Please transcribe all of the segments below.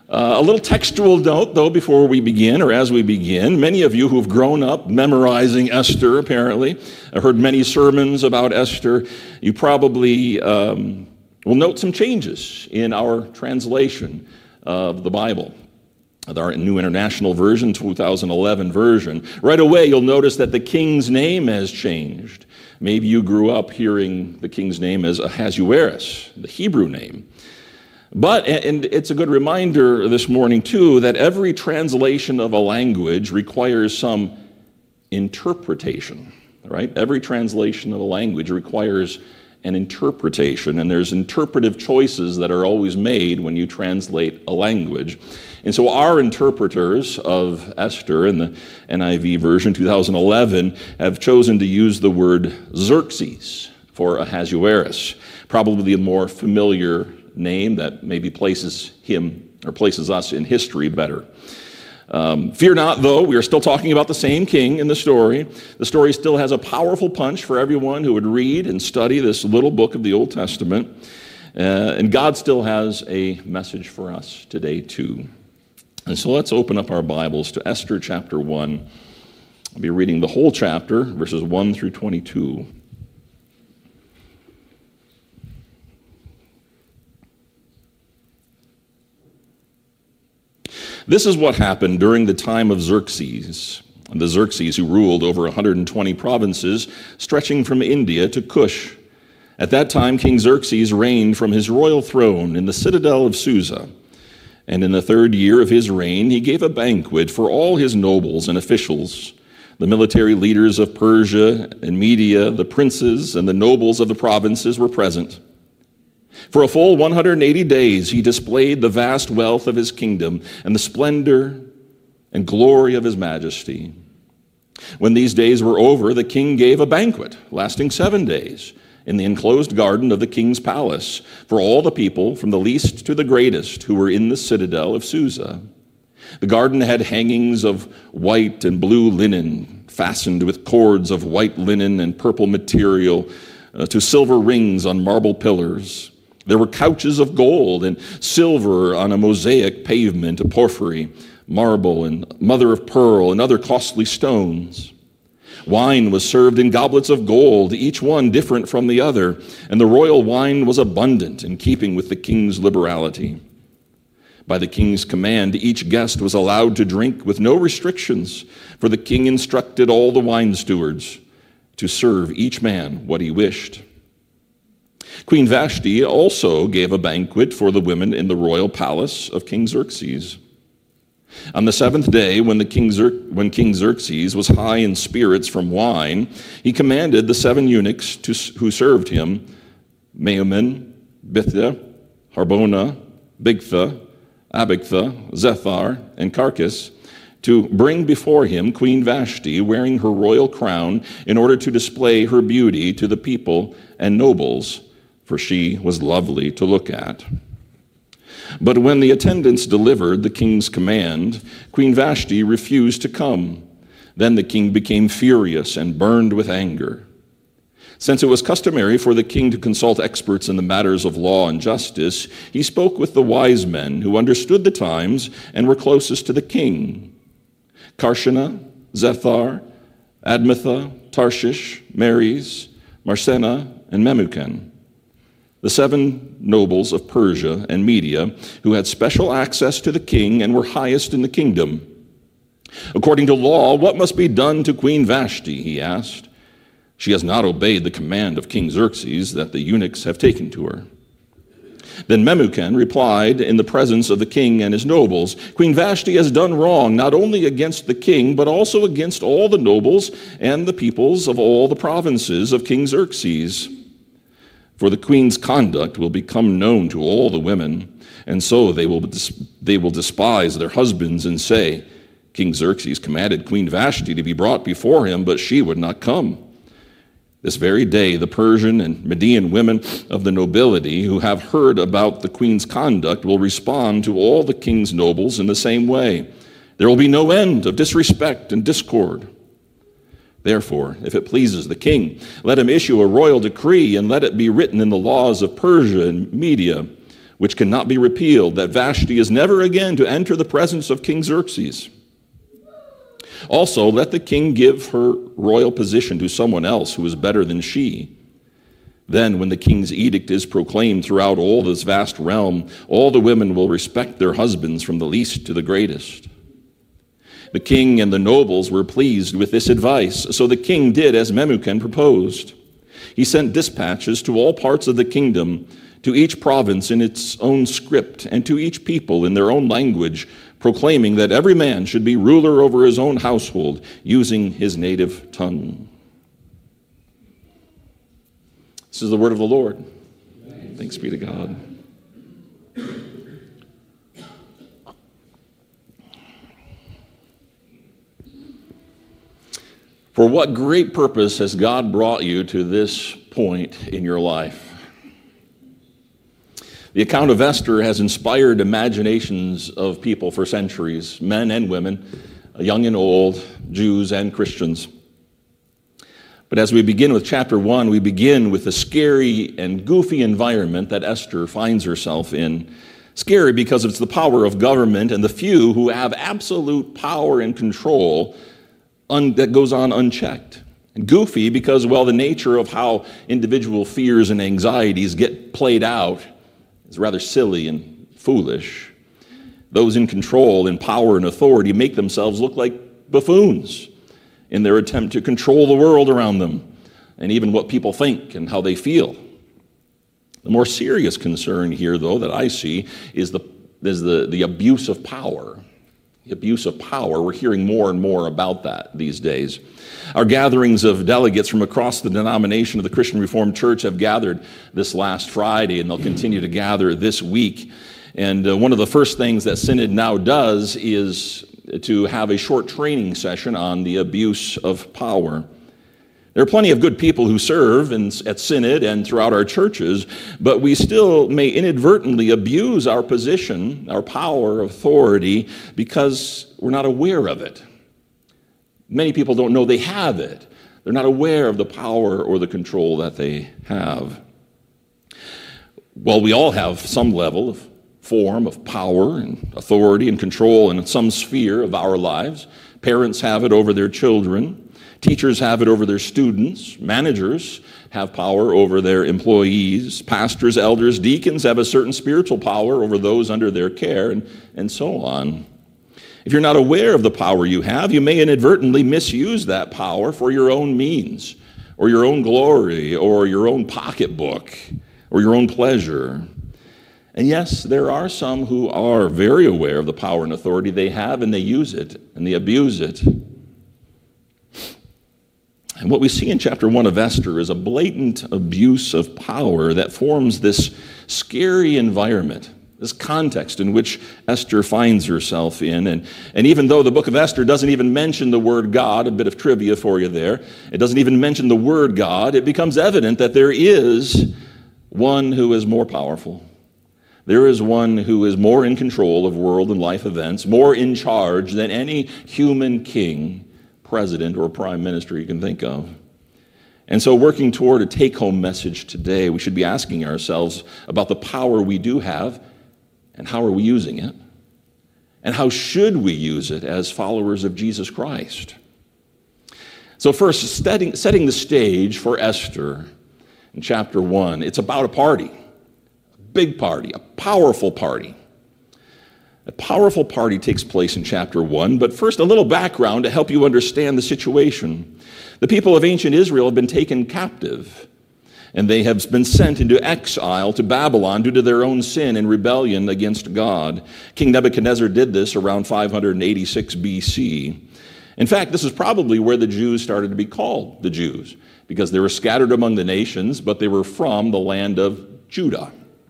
A little textual note, though, before we begin, or as we begin. Many of you who've grown up memorizing Esther, apparently, have heard many sermons about Esther. You probably will note some changes in our translation of the Bible. Our New International Version, 2011 version. Right away, you'll notice that the king's name has changed. Maybe you grew up hearing the king's name as Ahasuerus, the Hebrew name. But, and it's a good reminder this morning, too, that every translation of a language requires some interpretation, right? Every translation of a language requires an interpretation, and there's interpretive choices that are always made when you translate a language. And so our interpreters of Esther in the NIV version 2011 have chosen to use the word Xerxes for Ahasuerus, probably a more familiar name that maybe places him or places us in history better. Fear not, though, we are still talking about the same king in the story. The story still has a powerful punch for everyone who would read and study this little book of the Old Testament. And God still has a message for us today, too. And so let's open up our Bibles to Esther chapter 1. I'll be reading the whole chapter, verses 1 through 22. This is what happened during the time of Xerxes, the Xerxes who ruled over 120 provinces, stretching from India to Cush. At that time, King Xerxes reigned from his royal throne in the citadel of Susa. And in the 3rd year of his reign, he gave a banquet for all his nobles and officials, the military leaders of Persia and Media, the princes and the nobles of the provinces were present. For a full 180 days, he displayed the vast wealth of his kingdom and the splendor and glory of his majesty. When these days were over, the king gave a banquet lasting 7 days in the enclosed garden of the king's palace for all the people, from the least to the greatest, who were in the citadel of Susa. The garden had hangings of white and blue linen, fastened with cords of white linen and purple material to silver rings on marble pillars. There were couches of gold and silver on a mosaic pavement of porphyry, marble, and mother of pearl, and other costly stones. Wine was served in goblets of gold, each one different from the other, and the royal wine was abundant, in keeping with the king's liberality. By the king's command, each guest was allowed to drink with no restrictions, for the king instructed all the wine stewards to serve each man what he wished. Queen Vashti also gave a banquet for the women in the royal palace of King Xerxes. On the 7th day, when King Xerxes was high in spirits from wine, he commanded the 7 eunuchs who served him, Mehuman, Bitha, Harbona, Bigtha, Abagtha, Zethar, and Carcass, to bring before him Queen Vashti wearing her royal crown in order to display her beauty to the people and nobles, for she was lovely to look at. But when the attendants delivered the king's command, Queen Vashti refused to come. Then the king became furious and burned with anger. Since it was customary for the king to consult experts in the matters of law and justice, he spoke with the wise men who understood the times and were closest to the king: Karshena, Zethar, Admatha, Tarshish, Meres, Marsena, and Memucan, the 7 nobles of Persia and Media, who had special access to the king and were highest in the kingdom. According to law, what must be done to Queen Vashti, he asked. She has not obeyed the command of King Xerxes that the eunuchs have taken to her. Then Memucan replied in the presence of the king and his nobles, Queen Vashti has done wrong, not only against the king, but also against all the nobles and the peoples of all the provinces of King Xerxes. For the queen's conduct will become known to all the women, and so they will despise their husbands and say, King Xerxes commanded Queen Vashti to be brought before him, but she would not come. This very day, the Persian and Median women of the nobility who have heard about the queen's conduct will respond to all the king's nobles in the same way. There will be no end of disrespect and discord. Therefore, if it pleases the king, let him issue a royal decree and let it be written in the laws of Persia and Media. which cannot be repealed, that Vashti is never again to enter the presence of King Xerxes. Also, let the king give her royal position to someone else who is better than she. Then, when the king's edict is proclaimed throughout all this vast realm, all the women will respect their husbands from the least to the greatest." The king and the nobles were pleased with this advice, so the king did as Memucan proposed. He sent dispatches to all parts of the kingdom, to each province in its own script, and to each people in their own language, proclaiming that every man should be ruler over his own household, using his native tongue. This is the word of the Lord. Thanks be to God. For what great purpose has God brought you to this point in your life? The account of Esther has inspired imaginations of people for centuries, men and women, young and old, Jews and Christians. But as we begin with chapter 1, we begin with the scary and goofy environment that Esther finds herself in. Scary because it's the power of government and the few who have absolute power and control that goes on unchecked. And goofy because, well, the nature of how individual fears and anxieties get played out is rather silly and foolish. Those in control, in power and authority make themselves look like buffoons in their attempt to control the world around them and even what people think and how they feel. The more serious concern here, though, that I see is the abuse of power. The abuse of power. We're hearing more and more about that these days. Our gatherings of delegates from across the denomination of the Christian Reformed Church have gathered this last Friday, and they'll continue to gather this week. And one of the first things that Synod now does is to have a short training session on the abuse of power. There are plenty of good people who serve at Synod and throughout our churches, but we still may inadvertently abuse our position, our power, authority, because we're not aware of it. Many people don't know they have it. They're not aware of the power or the control that they have. Well, we all have some level of form of power and authority and control in some sphere of our lives. Parents have it over their children. Teachers have it over their students. Managers have power over their employees. Pastors, elders, deacons have a certain spiritual power over those under their care, and so on. If you're not aware of the power you have, you may inadvertently misuse that power for your own means, or your own glory, or your own pocketbook, or your own pleasure. And yes, there are some who are very aware of the power and authority they have, and they use it, and they abuse it. And what we see in chapter 1 of Esther is a blatant abuse of power that forms this scary environment, this context in which Esther finds herself in. And even though the book of Esther doesn't even mention the word God, a bit of trivia for you there, it doesn't even mention the word God, it becomes evident that there is one who is more powerful. There is one who is more in control of world and life events, more in charge than any human king, president, or prime minister you can think of. And so working toward a take-home message today, we should be asking ourselves about the power we do have and how are we using it? And how should we use it as followers of Jesus Christ? So first, setting the stage for Esther in chapter 1, it's about a party, a big party, a powerful party. A powerful party takes place in chapter 1, but first a little background to help you understand the situation. The people of ancient Israel have been taken captive, and they have been sent into exile to Babylon due to their own sin and rebellion against God. King Nebuchadnezzar did this around 586 BC. In fact, this is probably where the Jews started to be called the Jews, because they were scattered among the nations, but they were from the land of Judah.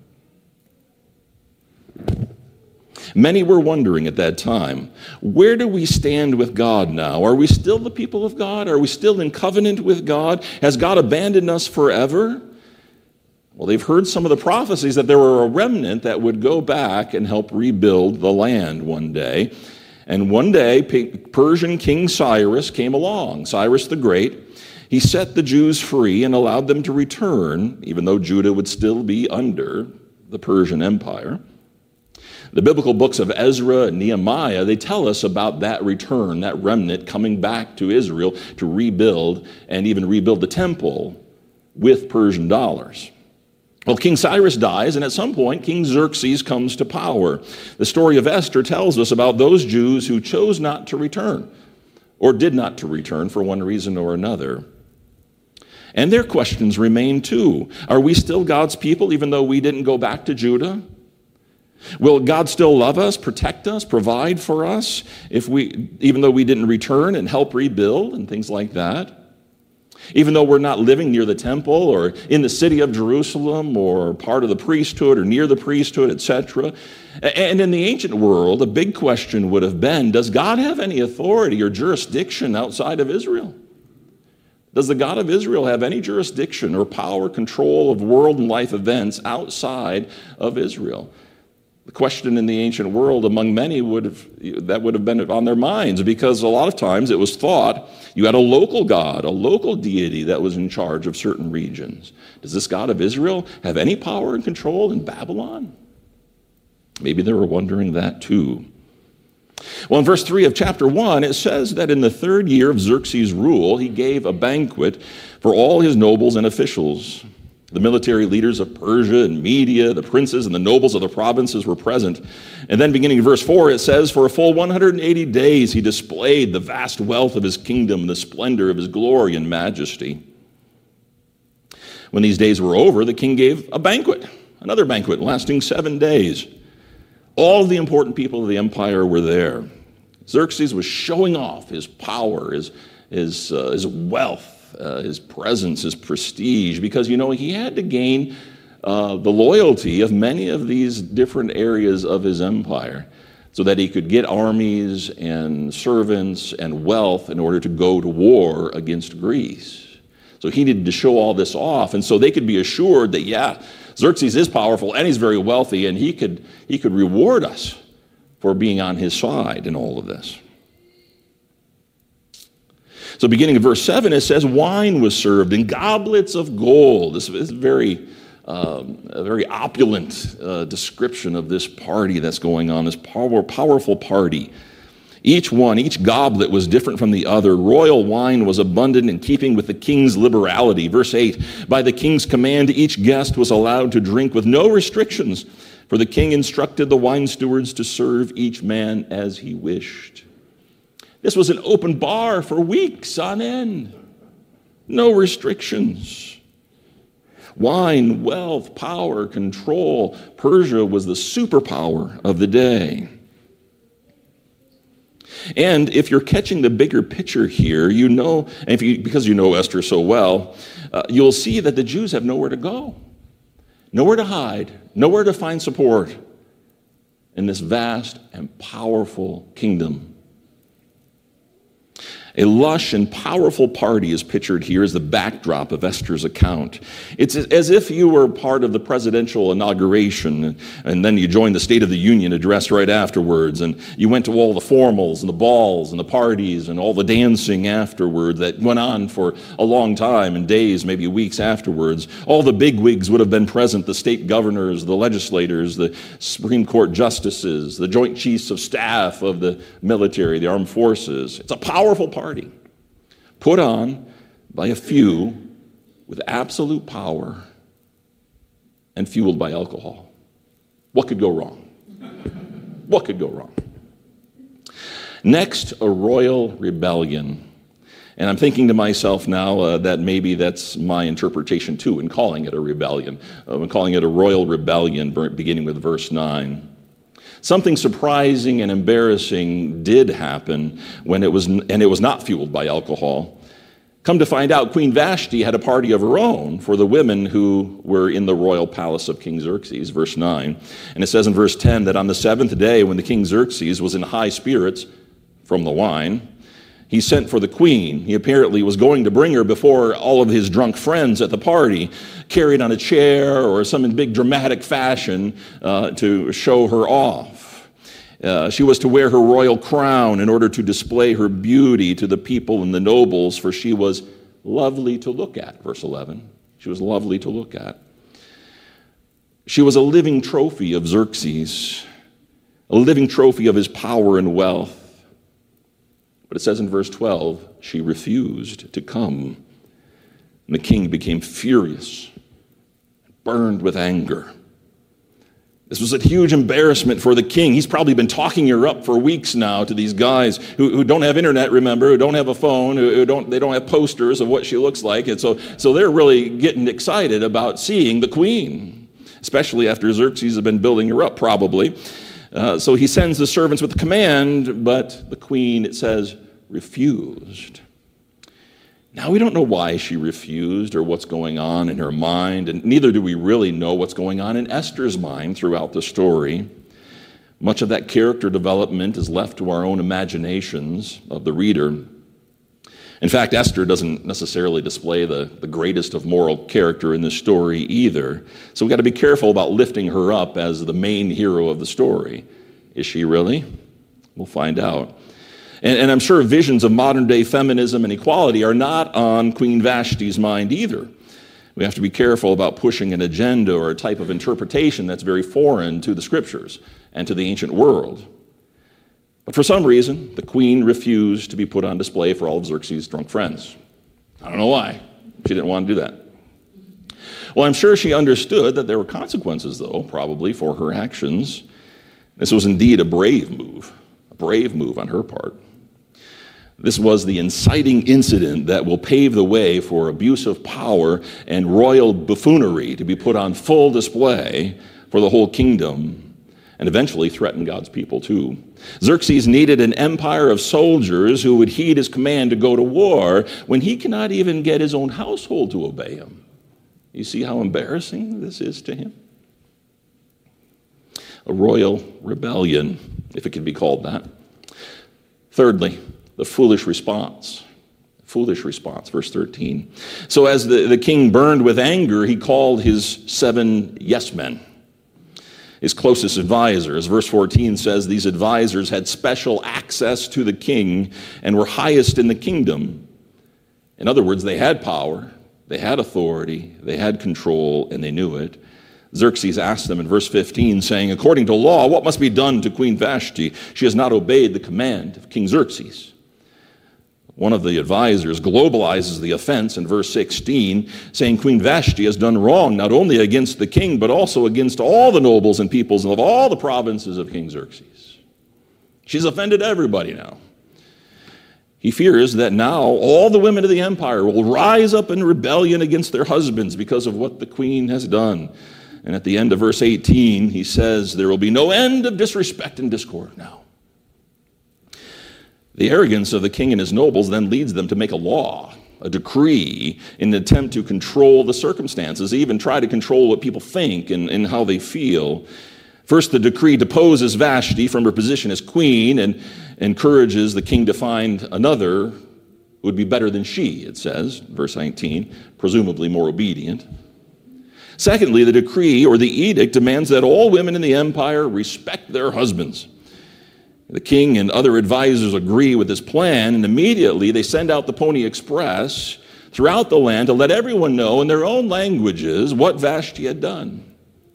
Many were wondering at that time, where do we stand with God now? Are we still the people of God? Are we still in covenant with God? Has God abandoned us forever? Well, they've heard some of the prophecies that there were a remnant that would go back and help rebuild the land one day. And one day, Persian King Cyrus came along, Cyrus the Great. He set the Jews free and allowed them to return, even though Judah would still be under the Persian Empire. The biblical books of Ezra and Nehemiah, they tell us about that return, that remnant coming back to Israel to rebuild and even rebuild the temple with Persian dollars. Well, King Cyrus dies, and at some point, King Xerxes comes to power. The story of Esther tells us about those Jews who chose not to return, or did not to return for one reason or another. And their questions remain too. Are we still God's people even though we didn't go back to Judah? Will God still love us, protect us, provide for us even though we didn't return and help rebuild and things like that? Even though we're not living near the temple or in the city of Jerusalem or part of the priesthood or near the priesthood, etc. And in the ancient world, a big question would have been, does God have any authority or jurisdiction outside of Israel? Does the God of Israel have any jurisdiction or power, control of world and life events outside of Israel? The question in the ancient world among many would have been on their minds, because a lot of times it was thought you had a local God, a local deity that was in charge of certain regions. Does this God of Israel have any power and control in Babylon? Maybe they were wondering that too. Well, in verse 3 of chapter 1, it says that in the 3rd year of Xerxes' rule, he gave a banquet for all his nobles and officials. The military leaders of Persia and Media, the princes and the nobles of the provinces were present. And then beginning in verse 4, it says, for a full 180 days he displayed the vast wealth of his kingdom and the splendor of his glory and majesty. When these days were over, the king gave a banquet, another banquet lasting 7 days. All of the important people of the empire were there. Xerxes was showing off his power, his wealth, his presence, his prestige, because, he had to gain the loyalty of many of these different areas of his empire so that he could get armies and servants and wealth in order to go to war against Greece. So he needed to show all this off, and so they could be assured that, Xerxes is powerful and he's very wealthy, and he could reward us for being on his side in all of this. So beginning of verse 7, it says, wine was served in goblets of gold. This is a very opulent description of this party that's going on, this powerful party. Each goblet was different from the other. Royal wine was abundant in keeping with the king's liberality. Verse 8, by the king's command, each guest was allowed to drink with no restrictions, for the king instructed the wine stewards to serve each man as he wished. This was an open bar for weeks on end. No restrictions. Wine, wealth, power, control. Persia was the superpower of the day. And if you're catching the bigger picture here, because you know Esther so well, you'll see that the Jews have nowhere to go, nowhere to hide, nowhere to find support in this vast and powerful kingdom. A lush and powerful party is pictured here as the backdrop of Esther's account. It's as if you were part of the presidential inauguration, and then you joined the State of the Union address right afterwards, and you went to all the formals and the balls and the parties and all the dancing afterward that went on for a long time, and days, maybe weeks afterwards. All the bigwigs would have been present, the state governors, the legislators, the Supreme Court justices, the Joint Chiefs of Staff of the military, the armed forces. It's a powerful party put on by a few with absolute power and fueled by alcohol. What could go wrong? What could go wrong? Next, a royal rebellion. And I'm thinking to myself now that maybe that's my interpretation too in calling it a rebellion. I'm calling it a royal rebellion, beginning with verse 9. Something surprising and embarrassing did happen and it was not fueled by alcohol. Come to find out, Queen Vashti had a party of her own for the women who were in the royal palace of King Xerxes, verse 9. And it says in verse 10 that on the 7th day when the King Xerxes was in high spirits from the wine, he sent for the queen. He apparently was going to bring her before all of his drunk friends at the party, carried on a chair or some big dramatic fashion to show her off. She was to wear her royal crown in order to display her beauty to the people and the nobles, for she was lovely to look at, verse 11. She was lovely to look at. She was a living trophy of Xerxes, a living trophy of his power and wealth. But it says in verse 12, she refused to come. And the king became furious, burned with anger. This was a huge embarrassment for the king. He's probably been talking her up for weeks now to these guys who don't have internet, remember, who don't have a phone, they don't have posters of what she looks like. And so they're really getting excited about seeing the queen, especially after Xerxes has been building her up, probably. So he sends the servants with the command, but the queen, it says, refused. Now, we don't know why she refused or what's going on in her mind, and neither do we really know what's going on in Esther's mind throughout the story. Much of that character development is left to our own imaginations of the reader. In fact, Esther doesn't necessarily display the greatest of moral character in this story either, so we've got to be careful about lifting her up as the main hero of the story. Is she really? We'll find out. And I'm sure visions of modern-day feminism and equality are not on Queen Vashti's mind either. We have to be careful about pushing an agenda or a type of interpretation that's very foreign to the scriptures and to the ancient world. But for some reason, the queen refused to be put on display for all of Xerxes' drunk friends. I don't know why. She didn't want to do that. Well, I'm sure she understood that there were consequences, though, probably, for her actions. This was indeed a brave move on her part. This was the inciting incident that will pave the way for abuse of power and royal buffoonery to be put on full display for the whole kingdom and eventually threaten God's people too. Xerxes needed an empire of soldiers who would heed his command to go to war when he cannot even get his own household to obey him. You see how embarrassing this is to him? A royal rebellion, if it can be called that. Thirdly, the foolish response. Foolish response, verse 13. So as the king burned with anger, he called his 7 yes men, his closest advisors. Verse 14 says these advisors had special access to the king and were highest in the kingdom. In other words, they had power, they had authority, they had control, and they knew it. Xerxes asked them in verse 15, saying, according to law, what must be done to Queen Vashti? She has not obeyed the command of King Xerxes. One of the advisors globalizes the offense in verse 16, saying Queen Vashti has done wrong not only against the king, but also against all the nobles and peoples of all the provinces of King Xerxes. She's offended everybody now. He fears that now all the women of the empire will rise up in rebellion against their husbands because of what the queen has done. And at the end of verse 18, he says, there will be no end of disrespect and discord now. The arrogance of the king and his nobles then leads them to make a law, a decree, in an attempt to control the circumstances, even try to control what people think and how they feel. First, the decree deposes Vashti from her position as queen and encourages the king to find another who would be better than she, it says, verse 19, presumably more obedient. Secondly, the decree or the edict demands that all women in the empire respect their husbands. The king and other advisors agree with this plan, and immediately they send out the Pony Express throughout the land to let everyone know in their own languages what Vashti had done.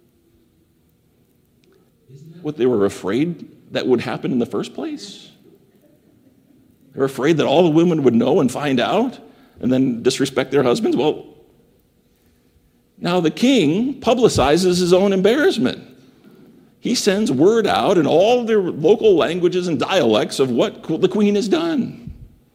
What they were afraid that would happen in the first place? They were afraid that all the women would know and find out and then disrespect their husbands? Well, now the king publicizes his own embarrassment. He sends word out in all their local languages and dialects of what the queen has done.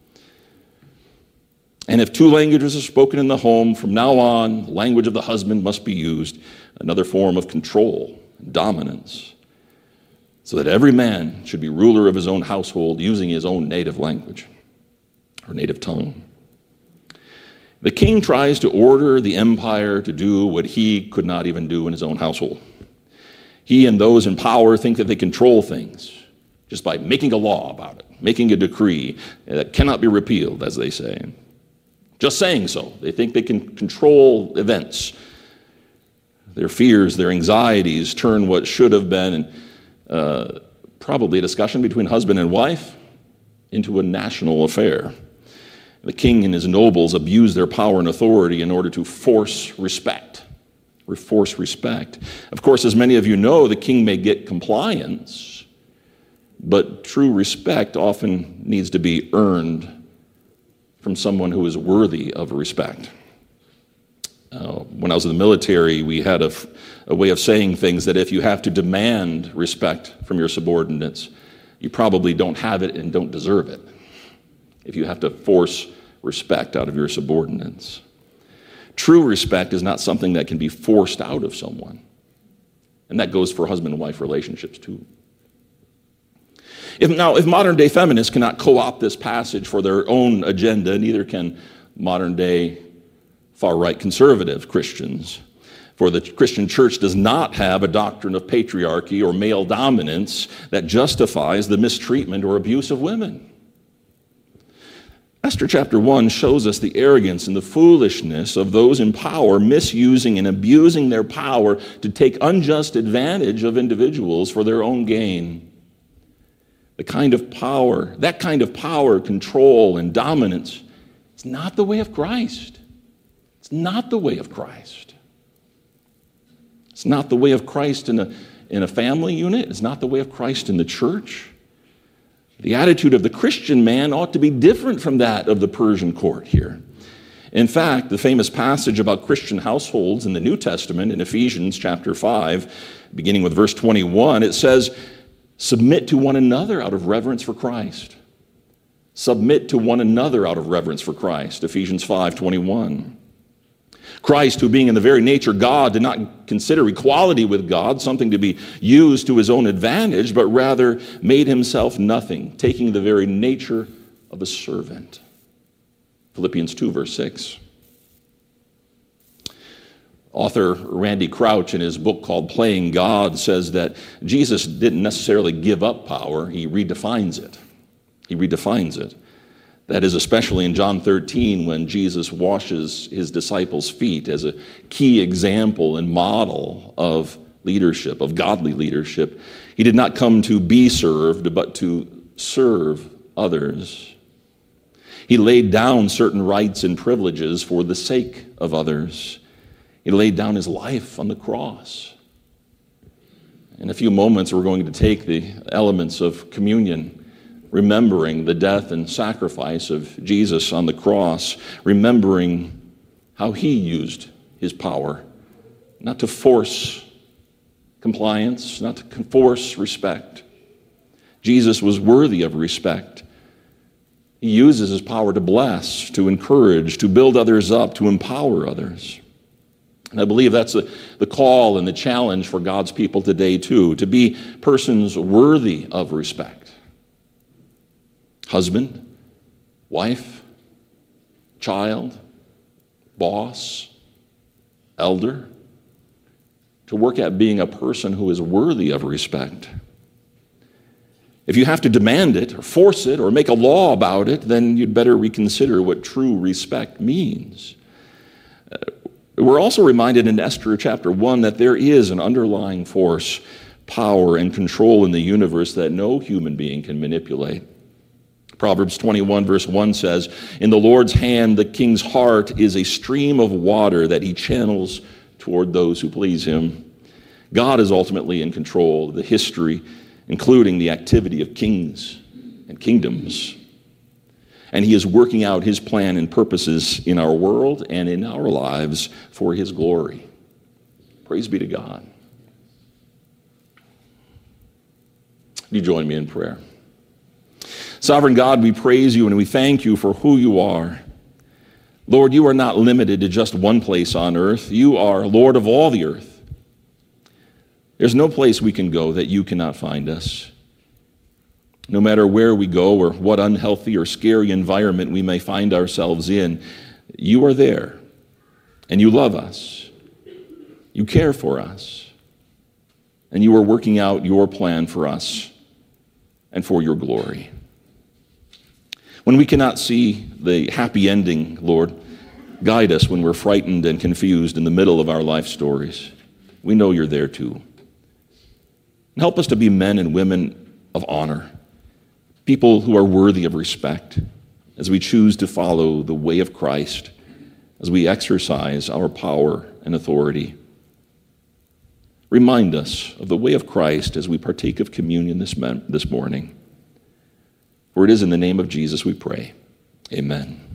And if 2 languages are spoken in the home, from now on, the language of the husband must be used, another form of control and dominance, so that every man should be ruler of his own household using his own native language or native tongue. The king tries to order the empire to do what he could not even do in his own household. He and those in power think that they control things just by making a law about it, making a decree that cannot be repealed, as they say. Just saying so. They think they can control events. Their fears, their anxieties turn what should have been probably a discussion between husband and wife into a national affair. The king and his nobles abuse their power and authority in order to force respect force respect. Of course, as many of you know, the king may get compliance, but true respect often needs to be earned from someone who is worthy of respect. When I was in the military, we had a way of saying things that if you have to demand respect from your subordinates, you probably don't have it and don't deserve it. If you have to force respect out of your subordinates. True respect is not something that can be forced out of someone. And that goes for husband and wife relationships too. If modern-day feminists cannot co-opt this passage for their own agenda, neither can modern-day far-right conservative Christians. For the Christian church does not have a doctrine of patriarchy or male dominance that justifies the mistreatment or abuse of women. Esther chapter 1 shows us the arrogance and the foolishness of those in power misusing and abusing their power to take unjust advantage of individuals for their own gain. That kind of power, control, and dominance is not the way of Christ. It's not the way of Christ. It's not the way of Christ in a family unit. It's not the way of Christ in the church. The attitude of the Christian man ought to be different from that of the Persian court here. In fact, the famous passage about Christian households in the New Testament in Ephesians chapter 5, beginning with verse 21, it says, "Submit to one another out of reverence for Christ." Submit to one another out of reverence for Christ, Ephesians 5:21. Christ, who being in the very nature God, did not consider equality with God something to be used to his own advantage, but rather made himself nothing, taking the very nature of a servant. Philippians 2, verse 6. Author Randy Crouch, in his book called Playing God, says that Jesus didn't necessarily give up power, he redefines it. He redefines it. That is especially in John 13 when Jesus washes his disciples' feet as a key example and model of leadership, of godly leadership. He did not come to be served, but to serve others. He laid down certain rights and privileges for the sake of others. He laid down his life on the cross. In a few moments, we're going to take the elements of communion, remembering the death and sacrifice of Jesus on the cross, remembering how he used his power, not to force compliance, not to force respect. Jesus was worthy of respect. He uses his power to bless, to encourage, to build others up, to empower others. And I believe that's the call and the challenge for God's people today too, to be persons worthy of respect. Husband, wife, child, boss, elder, to work at being a person who is worthy of respect. If you have to demand it or force it or make a law about it, then you'd better reconsider what true respect means. We're also reminded in Esther chapter 1 that there is an underlying force, power, and control in the universe that no human being can manipulate. Proverbs 21 verse 1 says, "In the Lord's hand the king's heart is a stream of water that he channels toward those who please him." God is ultimately in control of the history, including the activity of kings and kingdoms. And he is working out his plan and purposes in our world and in our lives for his glory. Praise be to God. You join me in prayer. Sovereign God, we praise you and we thank you for who you are. Lord, you are not limited to just one place on earth. You are Lord of all the earth. There's no place we can go that you cannot find us. No matter where we go or what unhealthy or scary environment we may find ourselves in, you are there and you love us. You care for us. And you are working out your plan for us and for your glory. When we cannot see the happy ending, Lord, guide us when we're frightened and confused in the middle of our life stories. We know you're there too. And help us to be men and women of honor, people who are worthy of respect as we choose to follow the way of Christ, as we exercise our power and authority. remind us of the way of Christ as we partake of communion this morning. For it is in the name of Jesus we pray. Amen.